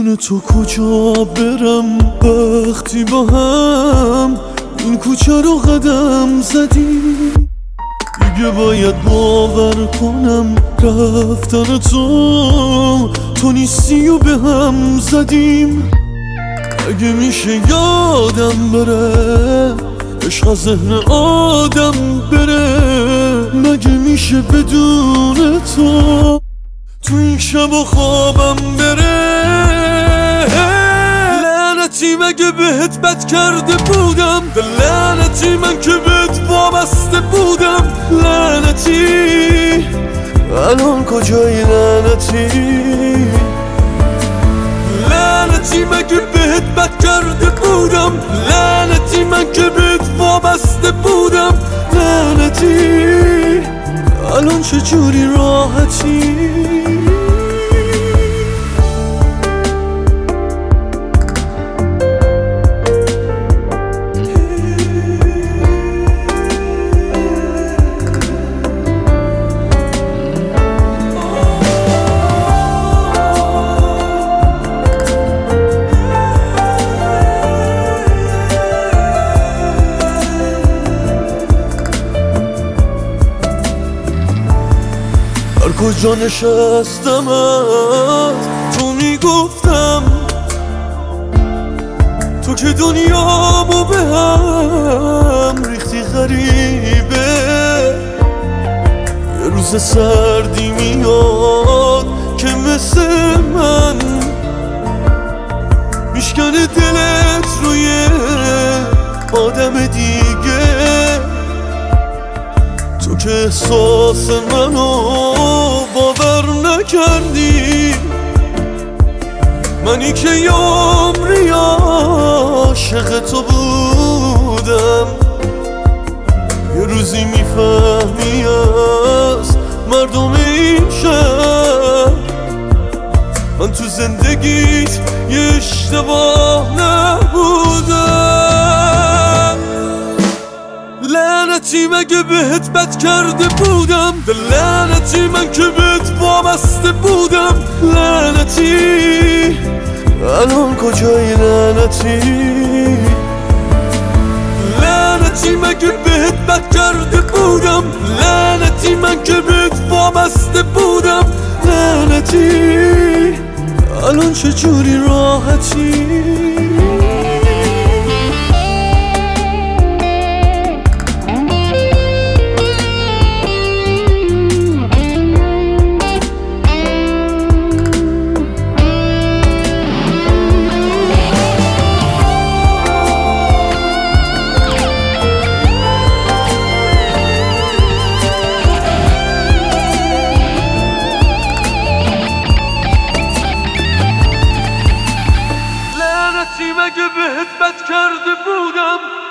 بدون تو کجا برم وقتی با هم این کوچه رو قدم زدیم؟ دیگه باید باور کنم رفتن تو نیستی و به هم زدیم. اگه میشه یادم بره عشق از ذهن آدم بره، مگه میشه بدون تو این شب و خوابم بره؟ لعنتی مگه بهت بد کرده بودم؟ لعنتی من که بهت وابسته بودم. لعنتی الان کجایی؟ لعنتی لعنتی مگه بهت بد کرده بودم؟ لعنتی من که بهت وابسته بودم. لعنتی الان چجوری راحتی؟ کجا نشستم تو میگفتم تو که دنیامو به هم ریختی غریبه. یه روز سردی میاد که مثل من میشکنه دلت روی آدم دیگه. تو که احساس منو باور نکردی، منی که یه عمری عاشق تو بودم. یه روزی میفهمی از مردم این شهر من تو زندگیت یه اشتباه نبودم. لعنتی مگه بهت بد کرده بودم؟ لعنتی من که بهت وابسته بودم. لعنتی الان کجایی؟ لعنتی لعنتی مگه بهت بد کرده بودم؟ لعنتی من که بهت وابسته بودم. لعنتی الان چجوری راحتی؟ مگه بهت بد کرده بودم؟